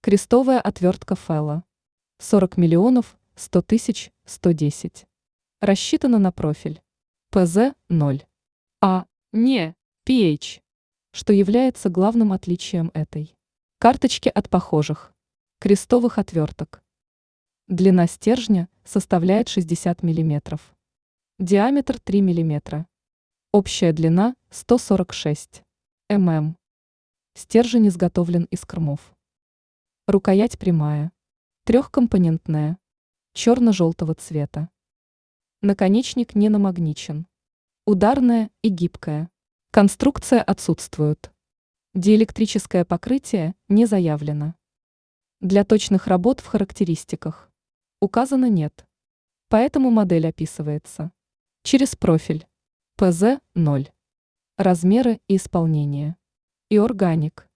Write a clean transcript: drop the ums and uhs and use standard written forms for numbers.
Крестовая отвертка Фэлла. 40 миллионов 100 тысяч 110. Рассчитана на профиль. ПЗ 0. А. Не. PH. Что является главным отличием этой карточки от похожих крестовых отверток. Длина стержня составляет 60 мм. Диаметр 3 мм. Общая длина 146 мм. Стержень изготовлен из кормов. Рукоять прямая. Трехкомпонентная. Черно-желтого цвета. Наконечник не намагничен. Ударная и гибкая. Конструкция отсутствует. Диэлектрическое покрытие не заявлено. Для точных работ в характеристиках указано нет. Поэтому модель описывается через профиль. ПЗ 0. Размеры и исполнение. Иорганик.